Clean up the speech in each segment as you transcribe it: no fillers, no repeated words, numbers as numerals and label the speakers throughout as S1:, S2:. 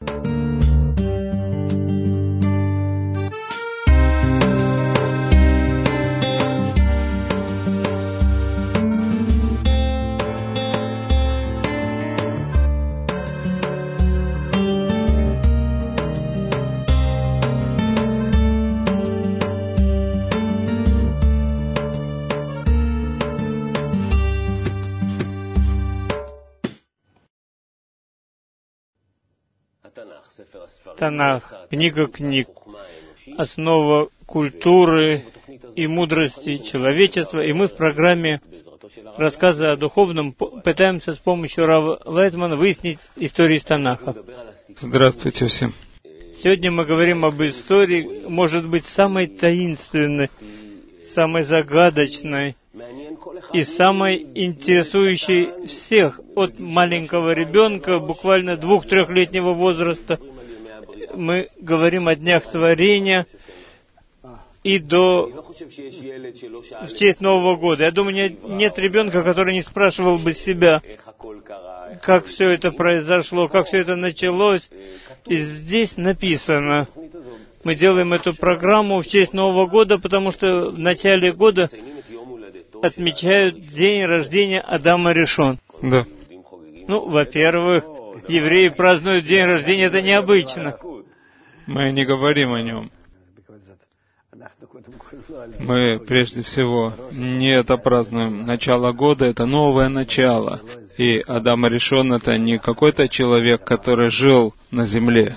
S1: Танах, книга книг, основа культуры и мудрости человечества. И мы в программе рассказа о духовном пытаемся с помощью Рава Лайтмана выяснить историю из Танаха.
S2: Здравствуйте всем.
S1: Сегодня мы говорим об истории, может быть, самой таинственной, самой загадочной и самой интересующей всех, от маленького ребенка, буквально 2-3-летнего возраста. Мы говорим о днях творения и в честь Нового года. Я думаю, нет ребенка, который не спрашивал бы себя, как все это произошло, как все это началось. И здесь написано, мы делаем эту программу в честь Нового года, потому что в начале года отмечают день рождения Адама Ришон.
S2: Да.
S1: Ну, во-первых, евреи празднуют день рождения, это необычно.
S2: Мы не говорим о нем. Мы, прежде всего, не это празднуем. Начало года — это новое начало. И Адам Ришон — это не какой-то человек, который жил на земле.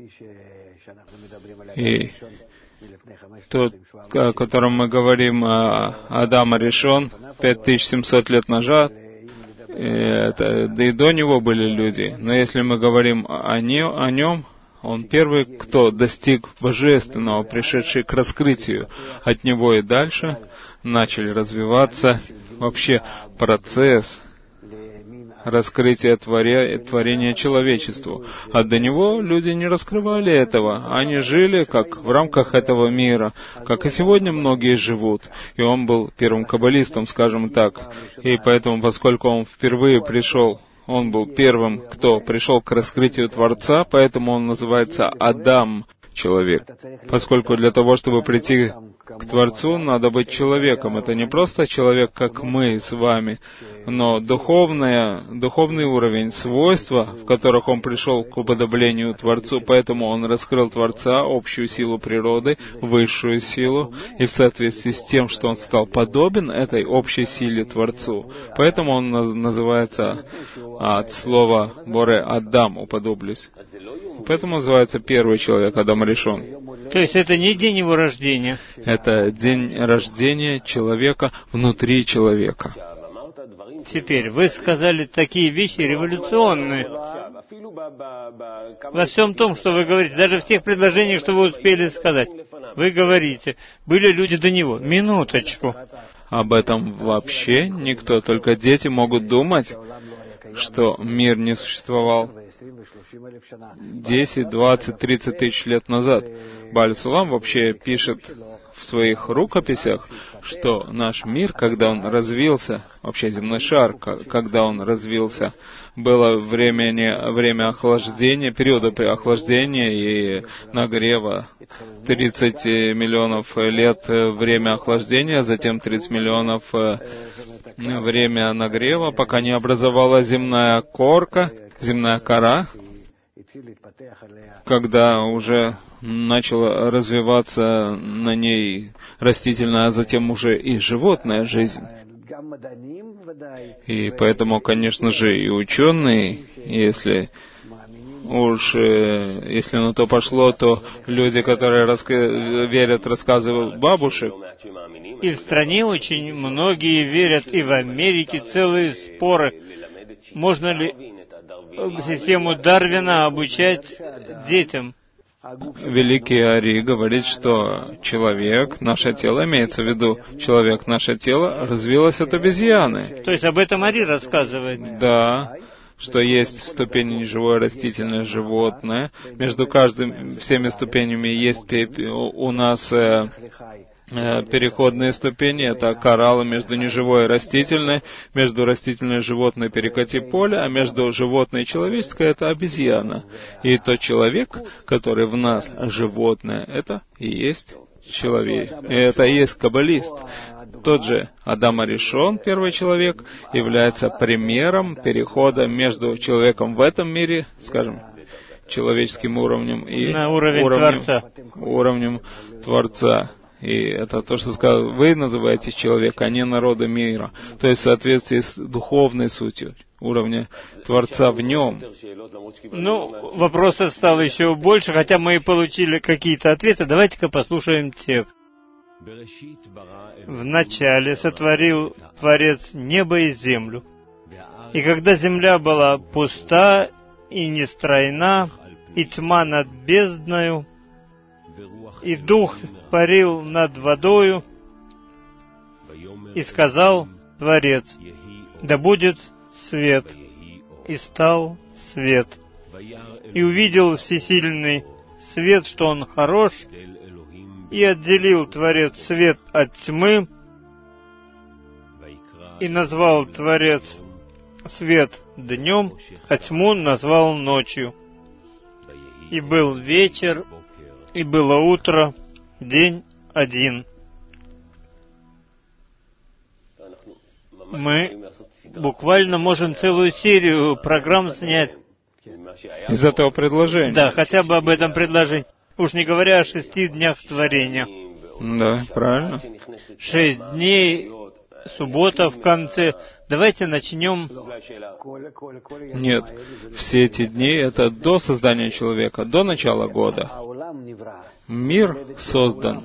S2: И тот, о котором мы говорим, Адам Ришон, 5700 лет назад, да и до него были люди. Но если мы говорим о нем, он первый, кто достиг божественного, пришедший к раскрытию. От него и дальше начали развиваться вообще процесс раскрытия творения человечеству. А до него люди не раскрывали этого. Они жили как в рамках этого мира, как и сегодня многие живут. И он был первым каббалистом, скажем так. И поэтому, поскольку он впервые пришел, он был первым, кто пришел к раскрытию Творца, поэтому он называется Адам, человек. Поскольку для того, чтобы прийти к Творцу, надо быть человеком. Это не просто человек, как мы с вами, но духовный уровень, свойства, в которых он пришел к уподоблению Творцу, поэтому он раскрыл Творца, общую силу природы, высшую силу, и в соответствии с тем, что он стал подобен этой общей силе Творцу. Поэтому он называется от слова «боре» «Адам», «уподоблюсь». Поэтому называется первый человек, Адам Ришон.
S1: То есть это не день его рождения?
S2: Это день рождения человека внутри человека.
S1: Теперь, вы сказали такие вещи революционные. Во всем том, что вы говорите, даже в тех предложениях, что вы успели сказать. Вы говорите, были люди до него. Минуточку.
S2: Об этом вообще никто, только дети могут думать, что мир не существовал 10, 20, 30 тысяч лет назад. Бааль Сулам вообще пишет в своих рукописях, что наш мир, когда он развился, вообще земной шар, когда он развился, было время охлаждения, периода охлаждения и нагрева. 30 миллионов лет время охлаждения, затем 30 миллионов время нагрева, пока не образовалась земная корка, земная кора, когда уже начала развиваться на ней растительная, а затем уже и животная жизнь. И поэтому, конечно же, и ученые, если на то пошло, то люди, которые верят рассказы бабушек.
S1: И в стране очень многие верят, и в Америке целые споры. Можно ли систему Дарвина обучать детям?
S2: Великий Ари говорит, что человек, наше тело, имеется в виду человек, наше тело, развилось от обезьяны.
S1: То есть об этом Ари рассказывает?
S2: Да, что есть в ступени неживое растительное животное. Между всеми ступенями есть у нас переходные ступени — это кораллы между неживой и растительной, между растительной и животной перекати поле, а между животной и человеческой — это обезьяна. И тот человек, который в нас животное, это и есть человек. И это и есть каббалист. Тот же Адам Аришон, первый человек, является примером перехода между человеком в этом мире, скажем, человеческим уровнем и
S1: на уровнем
S2: Творца. И это то, что сказал, вы называете человека, а не народа мира. То есть в соответствии с духовной сутью, уровня Творца в нем.
S1: Ну, вопросов стало еще больше, хотя мы и получили какие-то ответы. Давайте-ка послушаем текст. «Вначале сотворил Творец небо и землю. И когда земля была пуста и нестройна, и тьма над бездною, и дух парил над водою, и сказал Творец: да будет свет, и стал свет. И увидел всесильный свет, что он хорош, и отделил Творец свет от тьмы, и назвал Творец свет днем, а тьму назвал ночью. И был вечер, и было утро, день один». Мы буквально можем целую серию программ снять
S2: Из этого предложения.
S1: Да, хотя бы об этом предложении. Уж не говоря о 6 днях творения.
S2: Да, правильно.
S1: 6 дней, суббота в конце. Давайте начнем.
S2: Нет, все эти дни — это до создания человека, до начала года. Мир создан.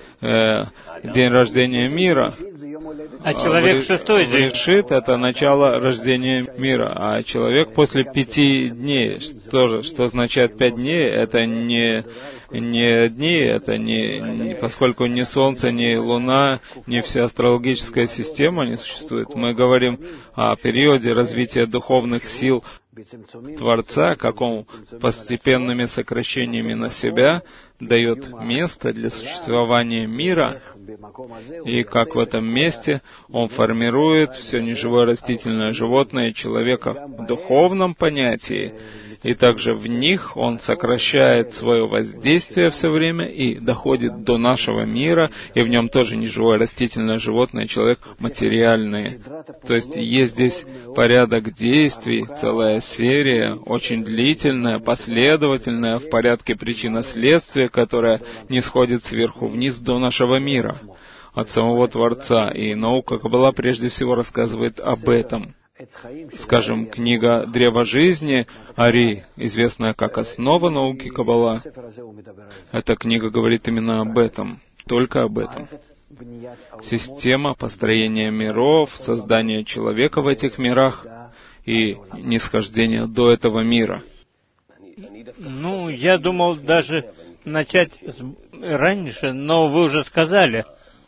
S2: День рождения мира.
S1: А человек в 6-й день.
S2: Решит — это начало рождения мира. А человек после 5 дней. Что означает 5 дней? Это не дни, это поскольку ни Солнце, ни Луна, ни вся астрологическая система не существует. Мы говорим о периоде развития духовных сил Творца, как он постепенными сокращениями на себя дает место для существования мира, и как в этом месте он формирует все неживое, растительное, животное и человека в духовном понятии, и также в них он сокращает свое воздействие все время и доходит до нашего мира, и в нем тоже неживое, растительное, животное, человек материальные. То есть есть здесь порядок действий, целая серия, очень длительная, последовательная, в порядке причинно-следствия, которая не сходит сверху вниз до нашего мира, от самого Творца. И наука Каббала прежде всего рассказывает об этом. Скажем, книга «Древо жизни» Ари, известная как основа науки Каббала, эта книга говорит именно об этом, только об этом. Система построения миров, создания человека в этих мирах и нисхождение до этого мира.
S1: Ну, я думал даже начать раньше, но вы уже сказали.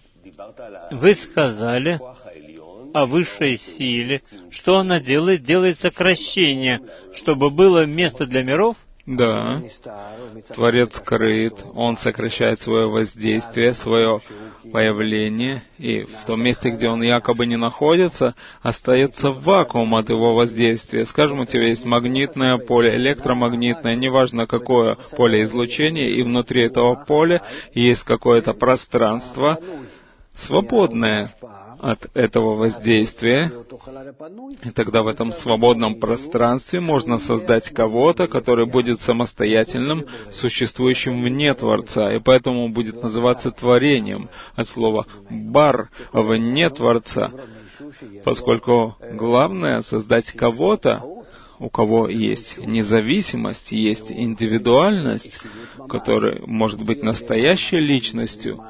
S1: Вы сказали о высшей силе. Что она делает? Делает сокращение, чтобы было место для миров?
S2: Да. Творец скрыт, он сокращает свое воздействие, свое появление, и в том месте, где он якобы не находится, остается вакуум от его воздействия. Скажем, у тебя есть магнитное поле, электромагнитное, неважно какое поле излучения, и внутри этого поля есть какое-то пространство, свободное от этого воздействия, и тогда в этом свободном пространстве можно создать кого-то, который будет самостоятельным, существующим вне Творца, и поэтому будет называться творением, от слова «бар» — вне Творца, поскольку главное — создать кого-то, у кого есть независимость, есть индивидуальность, который может быть настоящей личностью,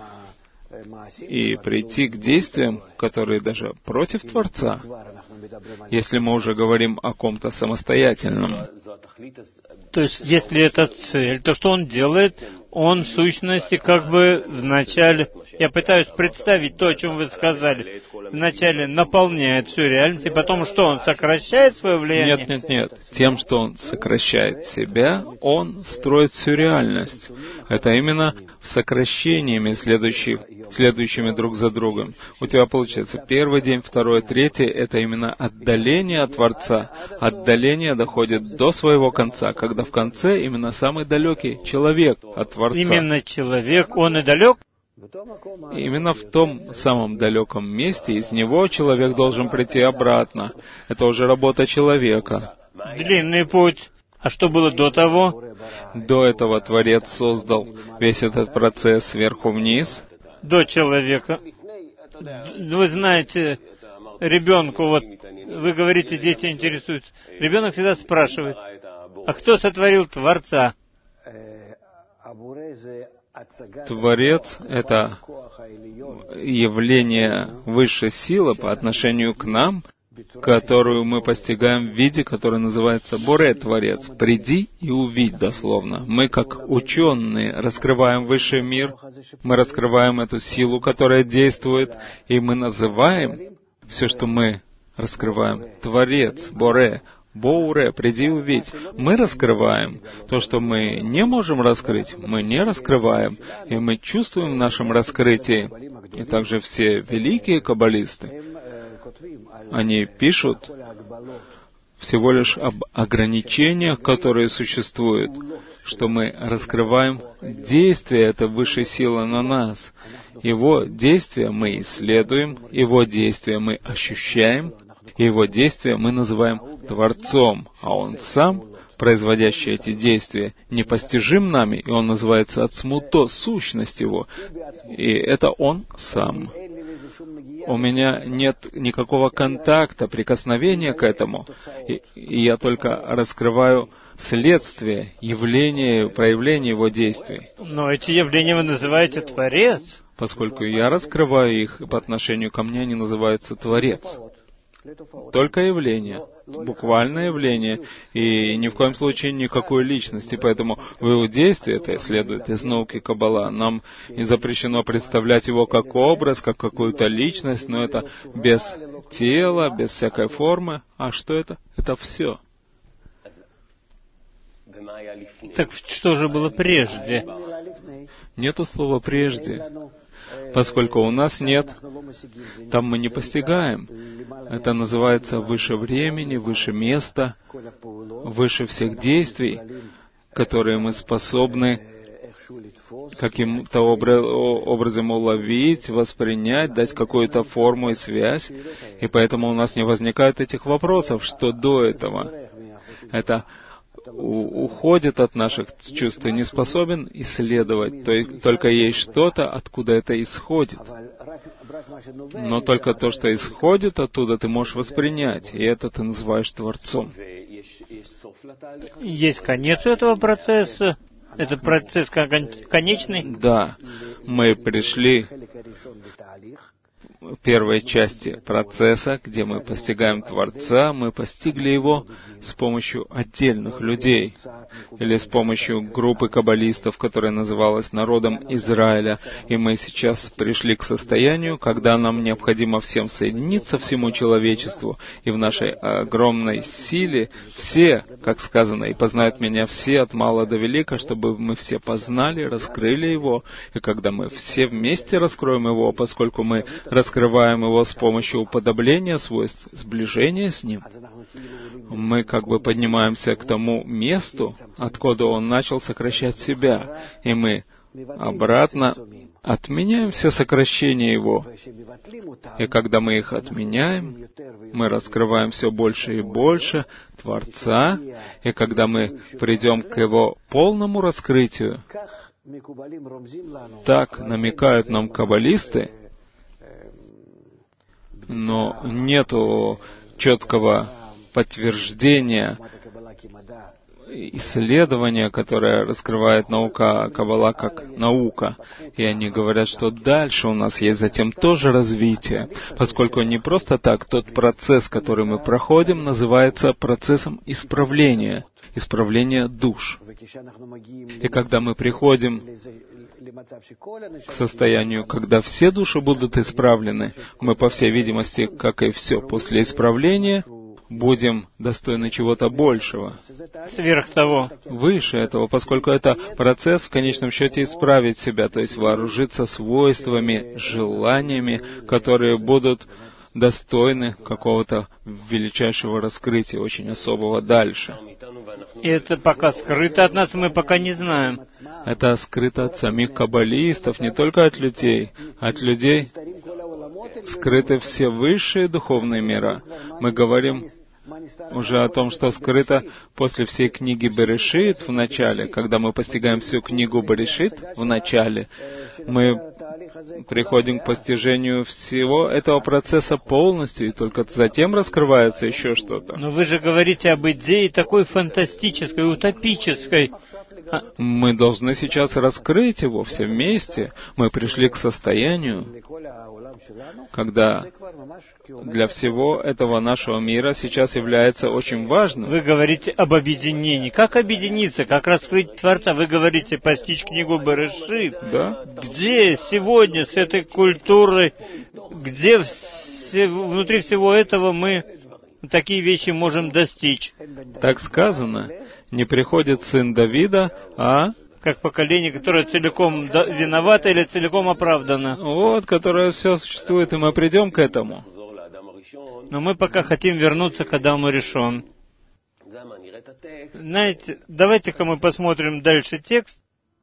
S2: и прийти к действиям, которые даже против Творца, если мы уже говорим о ком-то самостоятельном.
S1: То есть, если это цель, то что он делает? Он, в сущности, как бы вначале... Я пытаюсь представить то, о чем вы сказали. Вначале наполняет всю реальность, и потом что, он сокращает свое влияние?
S2: Нет. Тем, что он сокращает себя, он строит всю реальность. Это именно сокращениями, следующие следующими друг за другом. У тебя получается первый день, второй, третий — это именно отдаление от Творца. Отдаление доходит до своего конца, когда в конце именно самый далекий человек от Творца.
S1: Именно человек, он и далек?
S2: Именно в том самом далеком месте из него человек должен прийти обратно. Это уже работа человека.
S1: Длинный путь. А что было до того?
S2: До этого Творец создал весь этот процесс сверху вниз.
S1: До человека. Вы знаете, ребенку, вот вы говорите, дети интересуются. Ребенок всегда спрашивает, а кто сотворил Творца?
S2: Творец — это явление высшей силы по отношению к нам, которую мы постигаем в виде, который называется Боре, Творец. «Приди и увидь», дословно. Мы, как ученые, раскрываем высший мир, мы раскрываем эту силу, которая действует, и мы называем все, что мы раскрываем, Творец, Боре, Боуре, приди и увидь. Мы раскрываем то, что мы не можем раскрыть, мы не раскрываем, и мы чувствуем в нашем раскрытии. И также все великие каббалисты, они пишут всего лишь об ограничениях, которые существуют, что мы раскрываем действие этой высшей силы на нас. Его действия мы исследуем, его действия мы ощущаем, и его действия мы называем Творцом, а он сам, производящий эти действия, непостижим нами, и он называется Ацмуто, сущность его, и это он сам. У меня нет никакого контакта, прикосновения к этому, и я только раскрываю следствие, явление, проявление его действий.
S1: Но эти явления вы называете Творец?
S2: Поскольку я раскрываю их, по отношению ко мне они называются Творец. Только явление, буквальное явление, и ни в коем случае никакой личности. Поэтому в его действии, это следует из науки Каббала, нам не запрещено представлять его как образ, как какую-то личность, но это без тела, без всякой формы. А что это? Это все.
S1: Так что же было прежде?
S2: Нету слова «прежде». Поскольку у нас нет, там мы не постигаем. Это называется выше времени, выше места, выше всех действий, которые мы способны каким-то образом уловить, воспринять, дать какую-то форму и связь. И поэтому у нас не возникает этих вопросов, что до этого. Это уходит от наших чувств и не способен исследовать. То есть только есть что-то, откуда это исходит. Но только то, что исходит оттуда, ты можешь воспринять, и это ты называешь Творцом.
S1: Есть конец у этого процесса? Это процесс конечный?
S2: Да. Мы пришли в первой части процесса, где мы постигаем Творца, мы постигли его с помощью отдельных людей или с помощью группы каббалистов, которая называлась народом Израиля. И мы сейчас пришли к состоянию, когда нам необходимо всем соединиться, всему человечеству, и в нашей огромной силе все, как сказано, и познают меня все от мала до велика, чтобы мы все познали, раскрыли его. И когда мы все вместе раскроем его, поскольку мы раскрываем его с помощью уподобления свойств, сближения с ним, мы как бы поднимаемся к тому месту, откуда он начал сокращать себя, и мы обратно отменяем все сокращения его. И когда мы их отменяем, мы раскрываем все больше и больше Творца, и когда мы придем к его полному раскрытию, так намекают нам каббалисты, но нету четкого подтверждения, исследования, которое раскрывает наука Каббала как наука. И они говорят, что дальше у нас есть затем тоже развитие, поскольку не просто так тот процесс, который мы проходим, называется процессом исправления душ. И когда мы приходим к состоянию, когда все души будут исправлены, мы, по всей видимости, как и все после исправления, будем достойны чего-то большего.
S1: Сверх того.
S2: Выше этого, поскольку это процесс в конечном счете исправить себя, то есть вооружиться свойствами, желаниями, которые будут достойны какого-то величайшего раскрытия, очень особого дальше.
S1: И это пока скрыто от нас, мы пока не знаем.
S2: Это скрыто от самих каббалистов, не только от людей. От людей скрыты все высшие духовные мира. Мы говорим уже о том, что скрыто после всей книги Берешит в начале. Когда мы постигаем всю книгу Берешит в начале, мы приходим к постижению всего этого процесса полностью, и только затем раскрывается еще что-то.
S1: Но вы же говорите об идее такой фантастической, утопической.
S2: Мы должны сейчас раскрыть его все вместе. Мы пришли к состоянию, когда для всего этого нашего мира сейчас является очень важным.
S1: Вы говорите об объединении. Как объединиться? Как раскрыть Творца? Вы говорите постичь книгу Берешит.
S2: Да?
S1: Где сегодня с этой культурой, где внутри всего этого мы такие вещи можем достичь?
S2: Так сказано. Не приходит сын Давида, а...
S1: Как поколение, которое целиком виновато или целиком оправдано.
S2: Вот, которое все существует, и мы придем к этому.
S1: Но мы пока хотим вернуться к Адаму Ришон. Знаете, давайте-ка мы посмотрим дальше текст.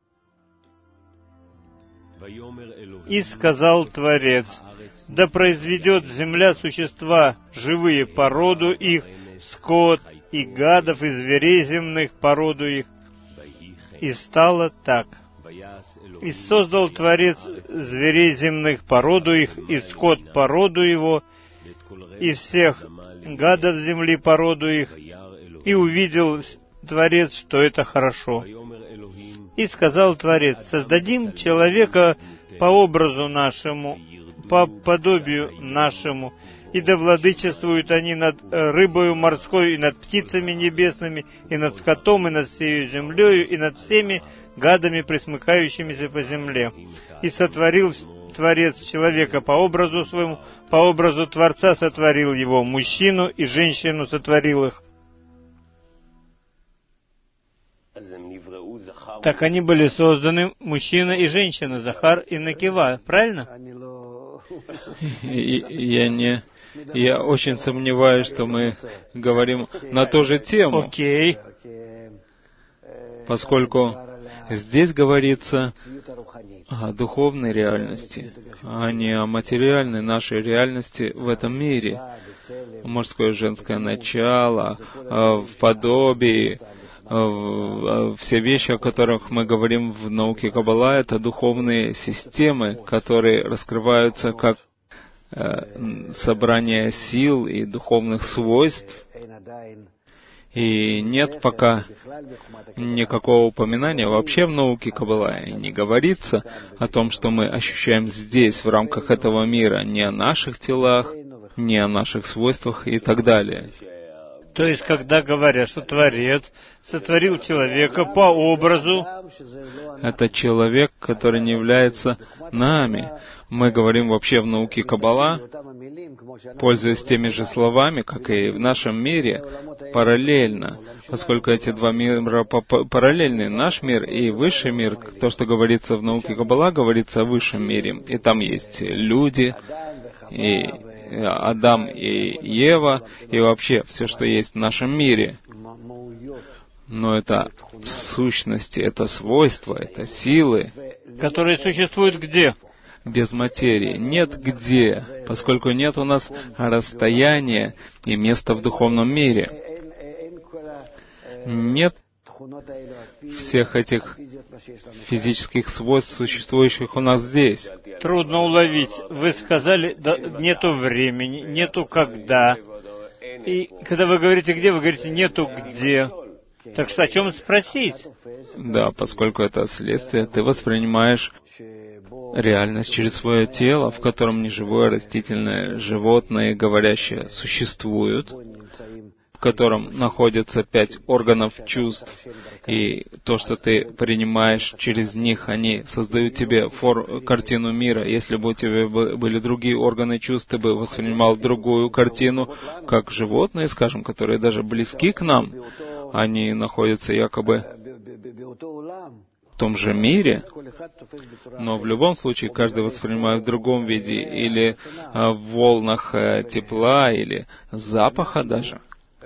S1: «И сказал Творец, да произведет земля существа живые породу их, скот и гадов, и зверей земных породу их. И стало так. И создал Творец зверей земных породу их, и скот породу его, и всех гадов земли породу их, и увидел Творец, что это хорошо. И сказал Творец, создадим человека по образу нашему, по подобию нашему, и да владычествуют они над рыбою морской, и над птицами небесными, и над скотом, и над всею землею, и над всеми гадами, пресмыкающимися по земле. И сотворил Творец человека по образу своему, по образу Творца сотворил его, мужчину и женщину сотворил их». Так они были созданы, мужчина и женщина, Захар и Накива, правильно?
S2: Я очень сомневаюсь, что мы говорим на ту же тему.
S1: Окей.
S2: Поскольку здесь говорится о духовной реальности, а не о материальной нашей реальности в этом мире. Мужское и женское начало, в подобии, все вещи, о которых мы говорим в науке Каббала, это духовные системы, которые раскрываются как собрание сил и духовных свойств. И нет пока никакого упоминания вообще в науке Каббала. И не говорится о том, что мы ощущаем здесь, в рамках этого мира, не о наших телах, не о наших свойствах и так далее.
S1: То есть, когда говорят, что Творец сотворил человека по образу...
S2: Это человек, который не является нами. Мы говорим вообще в науке Каббала, пользуясь теми же словами, как и в нашем мире, параллельно, поскольку эти два мира параллельны. Наш мир и высший мир, то, что говорится в науке Каббала, говорится о высшем мире. И там есть люди, и Адам и Ева, и вообще все, что есть в нашем мире. Но это сущности, это свойства, это силы.
S1: Которые существуют где?
S2: Без материи. Нет где, поскольку нет у нас расстояния и места в духовном мире. Нет всех этих физических свойств, существующих у нас здесь.
S1: Трудно уловить. Вы сказали, да, нету времени, нету когда. И когда вы говорите где, вы говорите нету где. Так что о чем спросить?
S2: Да, поскольку это следствие, ты воспринимаешь реальность через свое тело, в котором неживое, растительное, животное, говорящее существуют. в котором находятся 5 органов чувств, и то, что ты принимаешь через них, они создают тебе картину мира. Если бы у тебя были другие органы чувств, ты бы воспринимал другую картину, как животные, скажем, которые даже близки к нам, они находятся якобы в том же мире, но в любом случае каждый воспринимает в другом виде, или в волнах тепла, или запаха даже.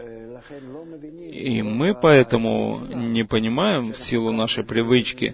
S2: И мы поэтому не понимаем в силу нашей привычки,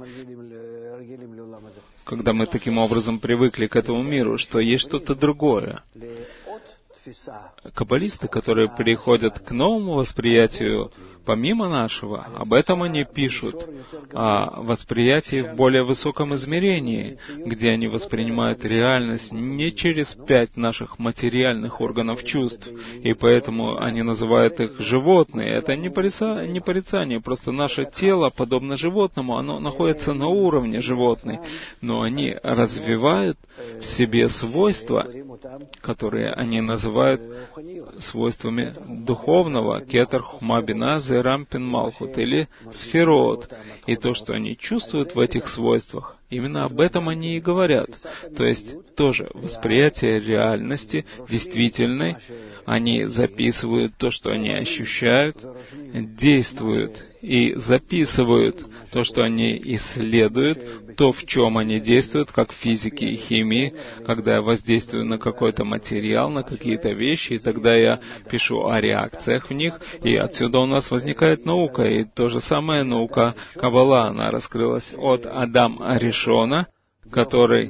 S2: когда мы таким образом привыкли к этому миру, что есть что-то другое. Каббалисты, которые приходят к новому восприятию помимо нашего, об этом они пишут, о восприятии в более высоком измерении, где они воспринимают реальность не через 5 наших материальных органов чувств, и поэтому они называют их животные. Это не порицание, просто наше тело, подобно животному, оно находится на уровне животных, но они развивают в себе свойства, которые они называют свойствами духовного, кетер хума бина зерампин малхут, или сферот. И то, что они чувствуют в этих свойствах, именно об этом они и говорят. То есть тоже восприятие реальности действительной, они записывают то, что они ощущают, действуют и записывают то, что они исследуют, то, в чем они действуют, как в физике и химии, когда я воздействую на какой-то материал, на какие-то вещи, и тогда я пишу о реакциях в них, и отсюда у нас возникает наука, и то же самое наука Каббала, она раскрылась от Адама Ришона, который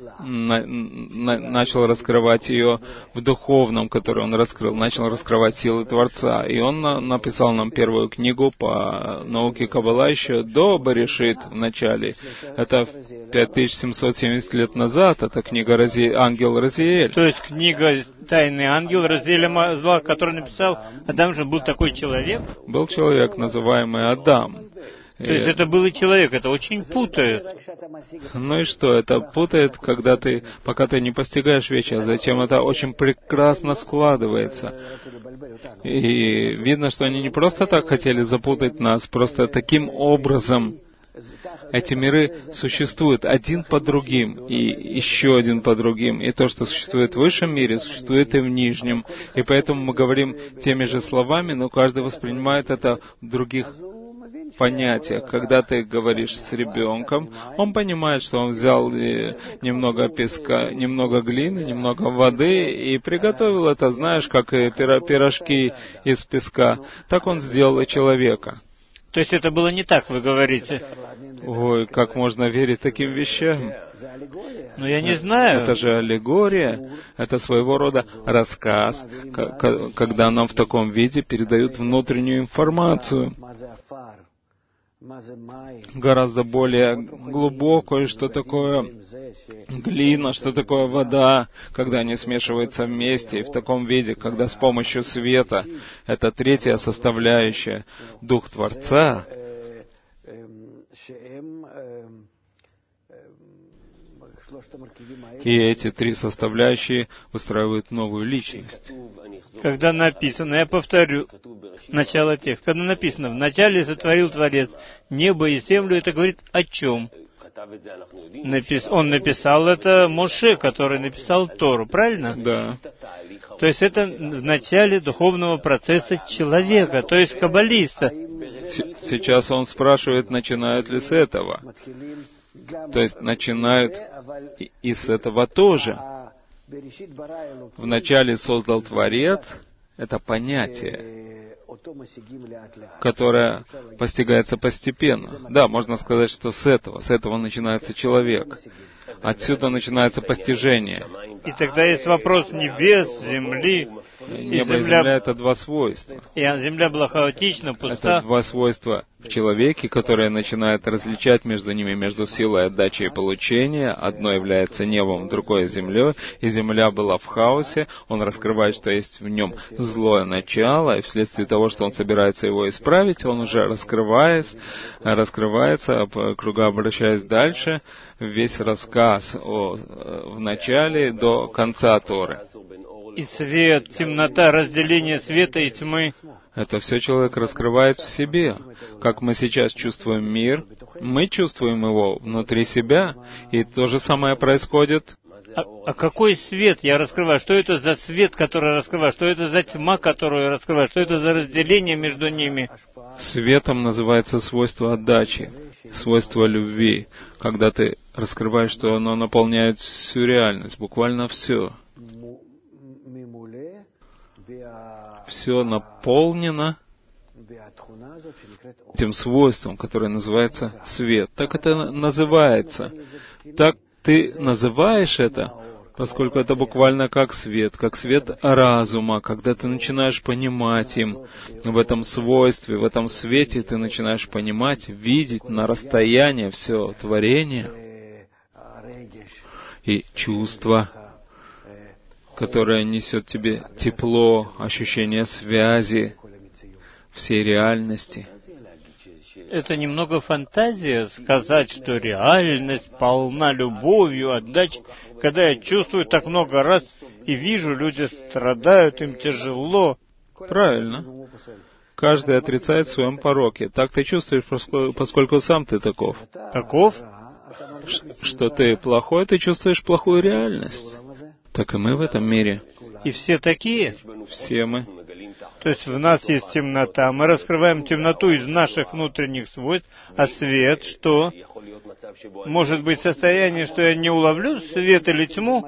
S2: начал раскрывать ее в духовном, который он раскрыл, начал раскрывать силы Творца. И он написал нам первую книгу по науке Каббала еще до Берешит в начале. Это 5770 лет назад, это книга «Ангел Разиэль».
S1: То есть книга «Тайный ангел» Разиэля Мазла, который написал, Адам же был такой человек?
S2: Был человек, называемый Адам.
S1: То есть это был и человек, это очень путает.
S2: Ну и что, это путает, пока ты не постигаешь вещи, а затем это очень прекрасно складывается. И видно, что они не просто так хотели запутать нас, просто таким образом эти миры существуют один по другим, и еще один по другим. И то, что существует в высшем мире, существует и в нижнем. И поэтому мы говорим теми же словами, но каждый воспринимает это в других понятиях. Когда ты говоришь с ребенком, он понимает, что он взял немного песка, немного глины, немного воды и приготовил это, знаешь, как и пирожки из песка. Так он сделал и человека.
S1: То есть это было не так, вы говорите?
S2: Ой, как можно верить таким вещам?
S1: Ну, я не знаю.
S2: Это же аллегория, это своего рода рассказ, когда нам в таком виде передают внутреннюю информацию, гораздо более глубокое, что такое глина, что такое вода, когда они смешиваются вместе, и в таком виде, когда с помощью света, это третья составляющая, Дух Творца, и эти 3 составляющие выстраивают новую личность.
S1: Когда написано, я повторю начало текста, когда написано, «Вначале сотворил Творец небо и землю», это говорит о чем? Он написал это Моше, который написал Тору, правильно?
S2: Да.
S1: То есть это в начале духовного процесса человека, то есть каббалиста.
S2: Сейчас он спрашивает, начинают ли с этого. То есть начинают и с этого тоже. Вначале создал Творец, это понятие, которое постигается постепенно. Да, можно сказать, что с этого начинается человек. Отсюда начинается постижение.
S1: И тогда есть вопрос небес, земли.
S2: Небо и земля — это 2 свойства.
S1: И земля была хаотична, пуста.
S2: Это 2 свойства в человеке, которые начинают различать между ними, между силой отдачи и получения. Одно является небом, другое — землей. И земля была в хаосе. Он раскрывает, что есть в нем злое начало, и вследствие того, что он собирается его исправить, он уже раскрывается, круга обращаясь дальше, весь рассказ в начале до конца Торы.
S1: И свет, темнота, разделение света и тьмы.
S2: Это все человек раскрывает в себе. Как мы сейчас чувствуем мир, мы чувствуем его внутри себя, и то же самое происходит.
S1: А какой свет я раскрываю? Что это за свет, который раскрываю? Что это за тьма, которую я раскрываю? Что это за разделение между ними?
S2: Светом называется свойство отдачи, свойство любви, когда ты раскрываешь, что оно наполняет всю реальность, буквально все. Все наполнено тем свойством, которое называется свет. Так это называется. Так ты называешь это, поскольку это буквально как свет разума. Когда ты начинаешь понимать им в этом свойстве, в этом свете, ты начинаешь понимать, видеть на расстоянии все творение и чувство, которое несет тебе тепло, ощущение связи всей реальности.
S1: Это немного фантазия сказать, что реальность полна любовью, отдачей. Когда я чувствую так много раз и вижу, люди страдают, им тяжело.
S2: Правильно. Каждый отрицает в своем пороке. Так ты чувствуешь, поскольку сам ты таков.
S1: Таков?
S2: Что ты плохой, ты чувствуешь плохую реальность. Так и мы в этом мире.
S1: И все такие?
S2: Все мы.
S1: То есть в нас есть темнота. Мы раскрываем темноту из наших внутренних свойств, а свет что? Может быть состояние, что я не уловлю свет или тьму?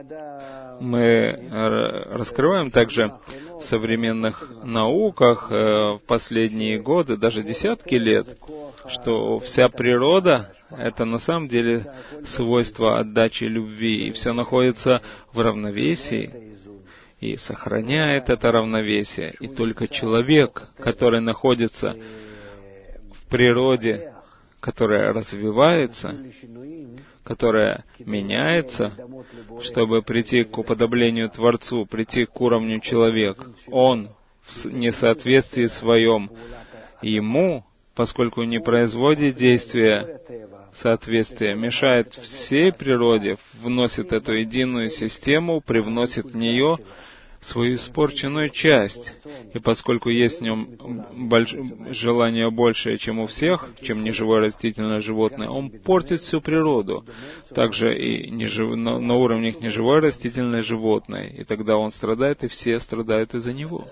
S2: Мы раскрываем также в современных науках в последние годы, даже десятки лет, что вся природа — это на самом деле свойство отдачи любви, и все находится в равновесии и сохраняет это равновесие. И только человек, который находится в природе, которая развивается, которая меняется, чтобы прийти к уподоблению Творцу, прийти к уровню человека, он в несоответствии своем ему, поскольку не производит действия соответствия, мешает всей природе, вносит эту единую систему, привносит в нее свою испорченную часть. И поскольку есть в нем желание большее, чем у всех, чем неживое растительное животное, он портит всю природу. Также и на уровнях неживое растительное животное. И тогда он страдает, и все страдают из-за него.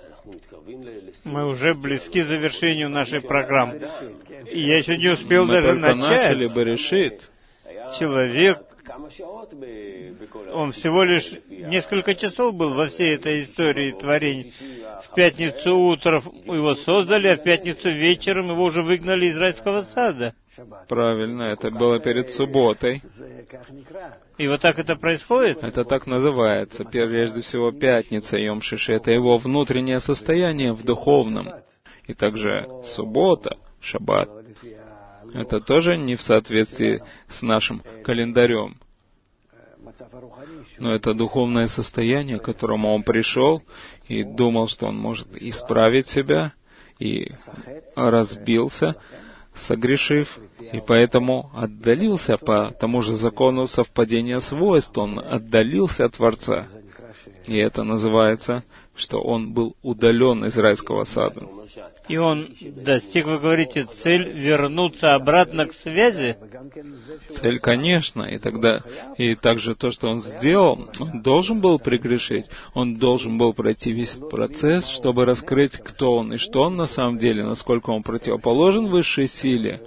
S1: Мы уже близки к завершению нашей программы. Я еще не успел даже начать.
S2: Мы только начали бы решить.
S1: Человек, он всего лишь несколько часов был во всей этой истории творений. В пятницу утром его создали, а в пятницу вечером его уже выгнали из райского сада.
S2: Правильно, это было перед субботой.
S1: И вот так это происходит?
S2: Это так называется. Прежде всего, пятница, Йом Шиши, это его внутреннее состояние в духовном. И также суббота, шаббат, это тоже не в соответствии с нашим календарем. Но это духовное состояние, к которому он пришел и думал, что он может исправить себя, и разбился, согрешив, и поэтому отдалился по тому же закону совпадения свойств, он отдалился от Творца. И это называется, что он был удален из райского сада.
S1: И он достиг, вы говорите, цель вернуться обратно к связи?
S2: Цель, конечно. И также то, что он сделал, он должен был прегрешить. Он должен был пройти весь этот процесс, чтобы раскрыть, кто он и что он на самом деле, насколько он противоположен высшей силе.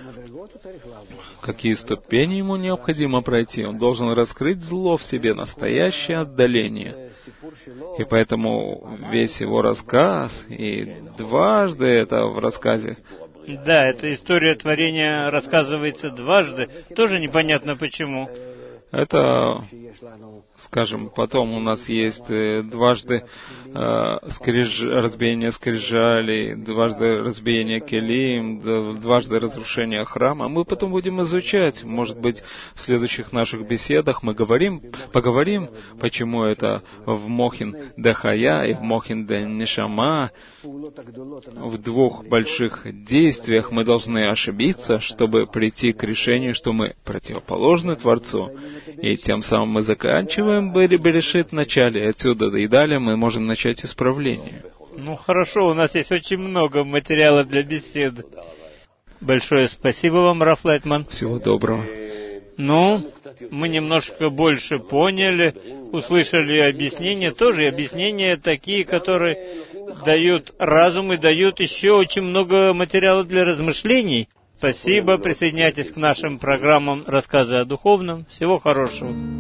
S2: Какие ступени ему необходимо пройти. Он должен раскрыть зло в себе, настоящее отдаление. И поэтому весь его рассказ, и дважды это в рассказе.
S1: Да, эта история творения рассказывается дважды. Тоже непонятно почему.
S2: Это, скажем, потом у нас есть дважды разбиение скрижалей, дважды разбиение келим, дважды разрушение храма. Мы потом будем изучать. Может быть, в следующих наших беседах мы поговорим, почему это в Мохин де Хая и в Мохин де Нишама. В двух больших действиях мы должны ошибиться, чтобы прийти к решению, что мы противоположны Творцу. И тем самым мы заканчиваем Берешит в начале. Отсюда и далее мы можем начать исправление.
S1: Ну хорошо, у нас есть очень много материала для беседы. Большое спасибо вам, Раф Лайтман.
S2: Всего доброго.
S1: Ну, мы немножко больше поняли, услышали объяснения, тоже объяснения такие, которые дают разум и дают еще очень много материала для размышлений. Спасибо, присоединяйтесь к нашим программам «Рассказы о духовном». Всего хорошего.